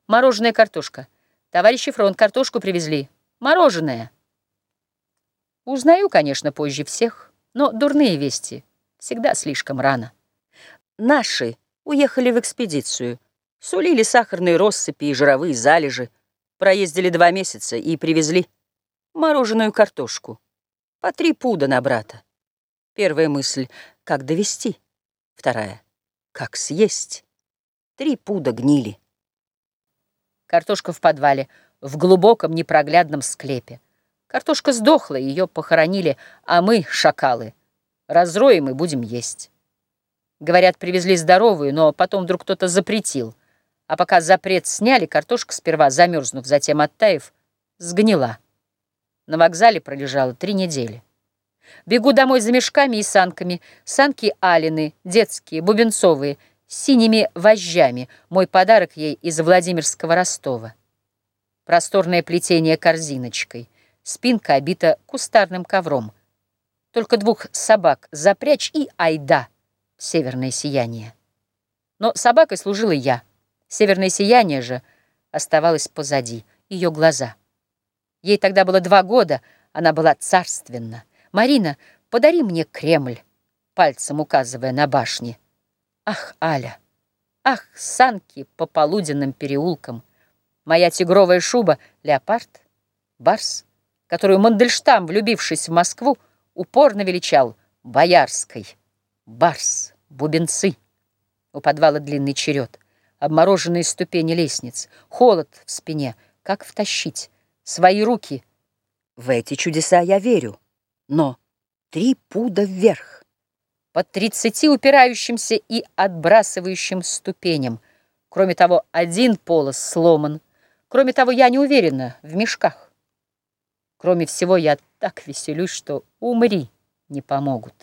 Мороженая картошка. Товарищи фронт, картошку привезли. Мороженое. Узнаю, конечно, позже всех, но дурные вести всегда слишком рано. Наши уехали в экспедицию. Сулили сахарные россыпи и жировые залежи. Проездили 2 месяца и привезли мороженую картошку. По 3 пуда на брата. Первая мысль — как довести? Вторая — как съесть? 3 пуда гнили. Картошка в подвале, в глубоком непроглядном склепе. Картошка сдохла, ее похоронили, а мы, шакалы, разроем и будем есть. Говорят, привезли здоровую, но потом вдруг кто-то запретил. А пока запрет сняли, картошка, сперва замерзнув, затем оттаив, сгнила. На вокзале пролежала 3 недели. Бегу домой за мешками и санками. Санки Алины, детские, бубенцовые, с синими вожжами. Мой подарок ей из Владимирского Ростова. Просторное плетение корзиночкой. Спинка обита кустарным ковром. Только 2 собак запрячь и айда в северное сияние. Но собакой служила я. Северное сияние же оставалось позади, ее глаза. Ей тогда было 2 года, она была царственна. «Марина, подари мне Кремль», пальцем указывая на башни. Ах, Аля, ах, санки по полуденным переулкам. Моя тигровая шуба — леопард, барс, которую Мандельштам, влюбившись в Москву, упорно величал боярской. Барс, бубенцы. У подвала длинный черед, обмороженные ступени лестниц, холод в спине. Как втащить свои руки? В эти чудеса я верю. Но 3 пуда вверх, под 30 упирающимся и отбрасывающим ступеням. Кроме того, 1 полос сломан. Кроме того, я не уверена в мешках. Кроме всего, я так веселюсь, что умри не помогут.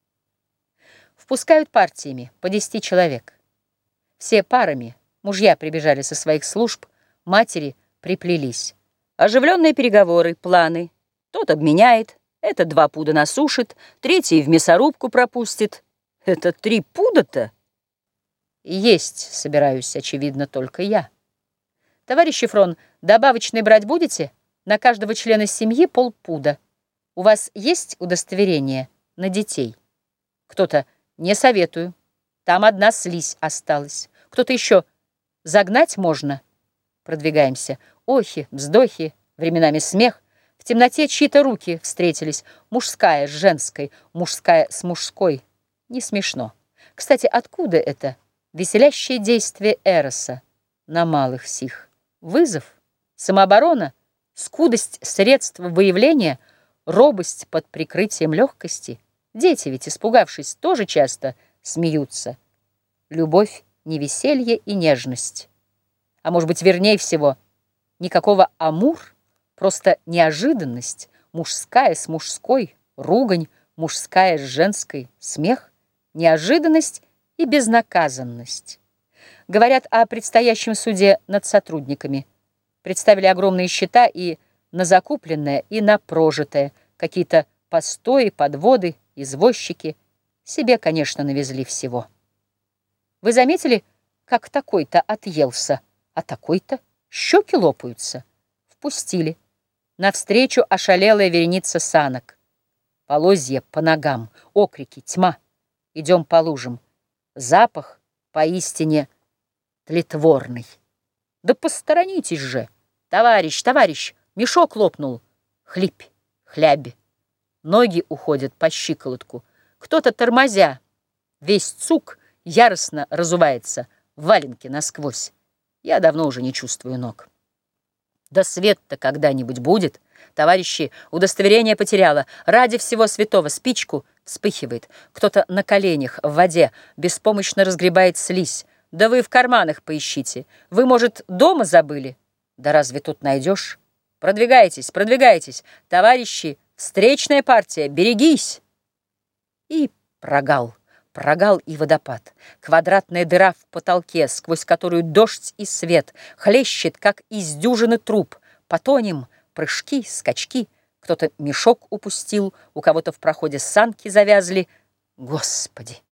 Впускают партиями по 10 человек. Все парами, мужья прибежали со своих служб, матери приплелись. Оживленные переговоры, планы. Тот обменяет. Это 2 пуда насушит, 3 в мясорубку пропустит. Это 3 пуда-то? Есть собираюсь, очевидно, только я. Товарищ Фрон, добавочный брать будете? На каждого члена семьи полпуда. У вас есть удостоверение на детей? Кто-то: не советую. Там 1 слизь осталась. Кто-то еще: загнать можно? Продвигаемся. Охи, вздохи, временами смех. В темноте чьи-то руки встретились. Мужская с женской, мужская с мужской. Не смешно. Кстати, откуда это веселящее действие Эроса на малых сих? Вызов? Самооборона? Скудость средств выявления? Робость под прикрытием легкости? Дети ведь, испугавшись, тоже часто смеются. Любовь, не веселье и нежность. А может быть, вернее всего, никакого амур, просто неожиданность, мужская с мужской, ругань, мужская с женской, смех, неожиданность и безнаказанность. Говорят о предстоящем суде над сотрудниками. Представили огромные счета и на закупленное, и на прожитое, какие-то постои, подводы, извозчики. Себе, конечно, навезли всего. Вы заметили, как такой-то отъелся, а такой-то щеки лопаются? Впустили. Навстречу ошалелая вереница санок. Полозья по ногам, окрики, тьма. Идем по лужам. Запах поистине тлетворный. Да посторонитесь же! Товарищ, товарищ, мешок лопнул. Хлипь, хлябь. Ноги уходят по щиколотку. Кто-то, тормозя, весь цук яростно разувается, валенки насквозь. Я давно уже не чувствую ног. Да свет-то когда-нибудь будет. Товарищи, удостоверение потеряла. Ради всего святого спичку вспыхивает. Кто-то на коленях в воде беспомощно разгребает слизь. Да вы в карманах поищите. Вы, может, дома забыли? Да разве тут найдешь? Продвигайтесь, продвигайтесь. Товарищи, встречная партия, берегись. И прогал. Прогал и водопад. Квадратная дыра в потолке, сквозь которую дождь и свет хлещет, как из дюжины труб. Потонем, прыжки, скачки. Кто-то мешок упустил, у кого-то в проходе санки завязли. Господи!